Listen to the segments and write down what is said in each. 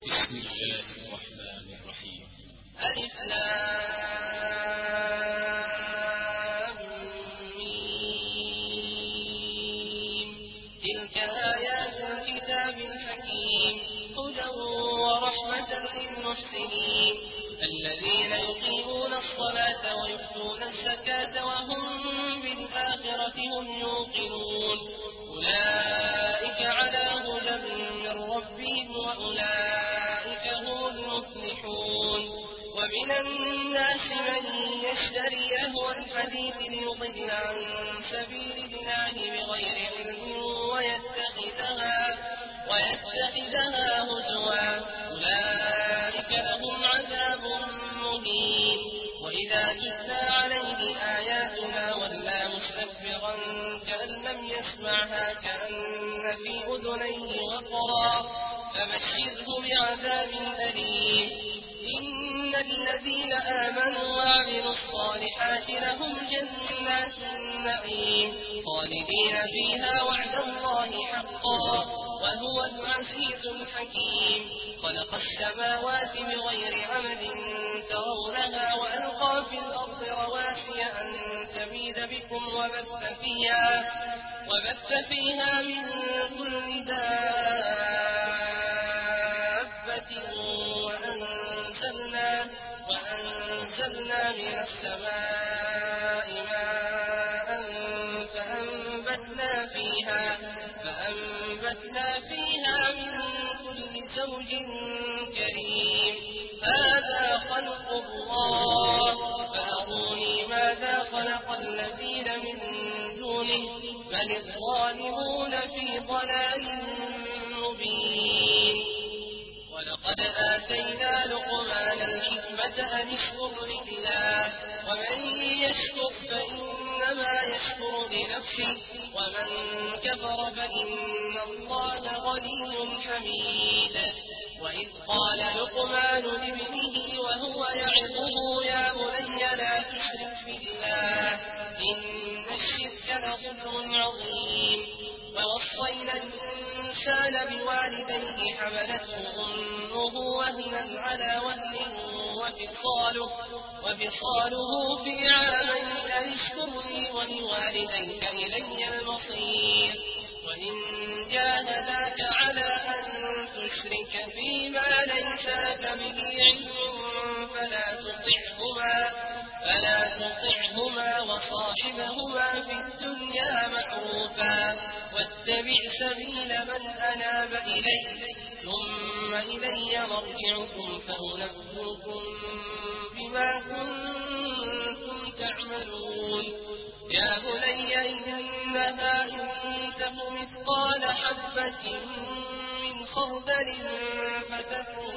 بسم الله الرحمن الرحيم. ألف لام ميم. تلك آيات الكتاب الحكيم هدى ورحمة للمحسنين الذين يقيمون الصلاة ويؤتون الزكاة وهم بالآخرة هم يوقنون أولئك على هدى من ربهم وأولئك هم المفلحون. ومن الناس من يشتري لهو الحديث ليضل عن سبيل الله بغير علم ويتخذها هزوا أولئك لهم عذاب مهين. وإذا تتلى عليه آياتنا ولى مستكبرا كأن لم يسمعها كأن في أذنيه وقرا فبشره بعذاب أليم. إن الذين آمنوا وعملوا الصالحات لهم جنات النعيم خالدين فيها وعد الله حقا وهو العزيز الحكيم. خلق السماوات بغير عمد ترونها وألقى في الأرض رواسي أن تميد بكم وبث فيها من كل دابة وأنزلنا من السماء ماء فأنبتنا فيها من كل زوج كريم. هذا خلق الله فأروني ماذا خلق الذين من دونه بل الظالمون في ضلال مبين. ولقد آتينا لقمان الحكمة أن اشكر لله ومن يشكر فإنما يشكر لنفسه ومن كفر فإن الله غني حميد. وإذ قال لقمان لابنه وهو يعظه يا بني لا تشرك بالله إن الشرك لظلم عظيم. ووصينا الإنسان بوالديه حملته أمه وهنا على وهن وفصاله في عامين أن اشكر لي ولوالديك إلي المصير. وإن جاهداك على أن تشرك بما ليس لك به علم فلا تطعهما وصاحبهما في الدنيا معروفا واتبع سبيل من أناب إلي ثم إلي مرجعكم فأنبئكم بما كنتم تعملون. يا بني إنها إن تك مثقال حبة من خردل فتكن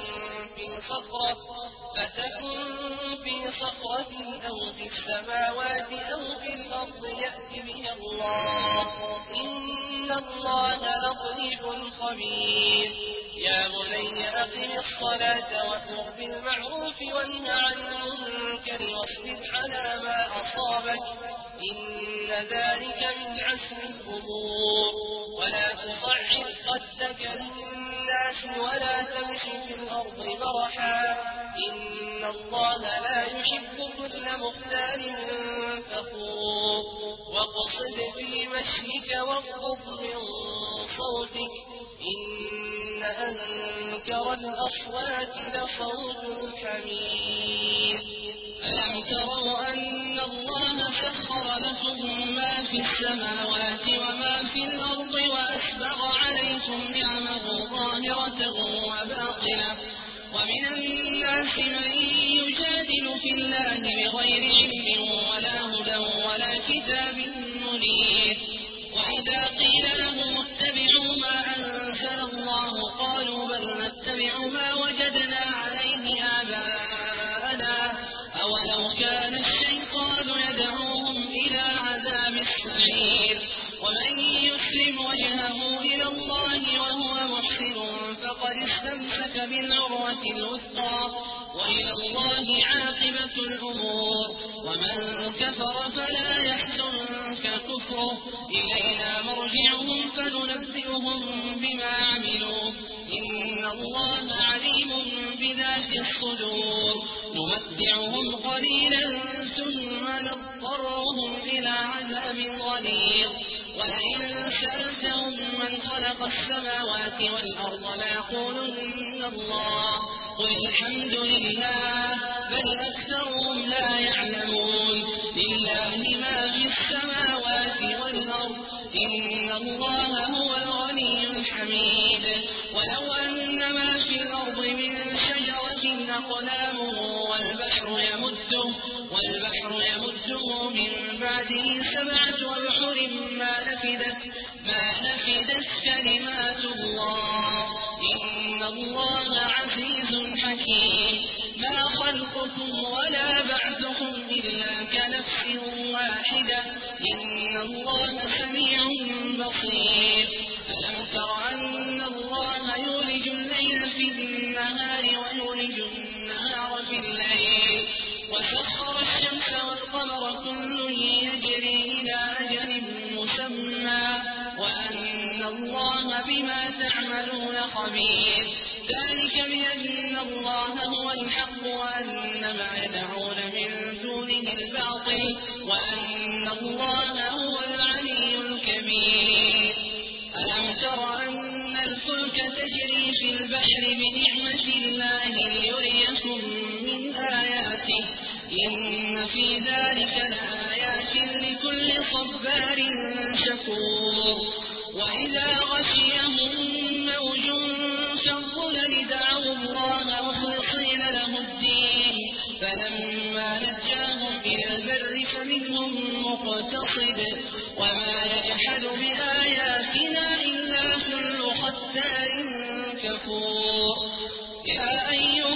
في صخرة أو في السماوات أو في الأرض يأت بها الله إن الله لطيف خبير. يا بني أقم الصلاة وأمر بالمعروف وانه عن المنكر واصبر على ما أصابك إن ذلك من عزم الأمور. ولا تصعر خدك للناس ولا تمش في الأرض مرحا إن الله لا يحب كل مختال فخور. واقصد في مشيك واغضض من صوتك إن أنكر الأصوات لصوت الحمير. ألم تروا أن الله سخر لكم ما في السماوات وما في الأرض وأسبغ عليكم نعمه ظاهرة وباطنة ومن الناس من يجادل في الله بغير علم ولا هدى ولا كتاب منير. وإذا قيل لهم اتبعوا ما أنزل الله قالوا بل نتبع ما وجدنا عليه آباءنا أولو كان الشيطان يدعوهم إلى عذاب السعير. ومن يسلم وجهه إلى الله وهو محسن فقد استمسك بالعروة الوثقى وإلى الله عاقبة الأمور. ومن كفر فلا يحزنك كفره إلينا مرجعهم فننبئهم بما عملوا إن الله عليم في الصدور نمتعهم قليلا ثم نضطرهم إلى عذاب غليظ ولئن سألتهم من خلق السماوات والأرض ليقولن الله قل الحمد لله بل أكثرهم لا يعلمون لله ما في السماوات والأرض إن الله هو الغني الحميد ولو أن ما في الأرض من شجرة أقلام والبحر يمده من بعده 7 أبحر ما نفدت كلمات الله إن الله عزيز حكيم ما خلقكم ولا بعثكم إلا كنفس واحدة إن الله سميع بصير ألم تر أن الله يولج الليل في النهار ويولج النهار في الليل وسخر الشمس والقمر كل يجري إلى أجل مسمى وأن الله بما تعملون خبير ذلك بأن الله هو الحق وأن ما يدعون من دونه الباطل وأن الله هو العلي الكبير ألم تر أن الفلك تجري في البحر بنعمة الله ليريكم من آياته إن في ذلك لآيات لكل صبار شكور وإذا غشيهم موج كالظلل دعوا الله مخلصين له الدين فلما نجاهم إلى البر فمنهم مقتصد وما يجحد بآياتنا إلا كل ختار كفور يا أيها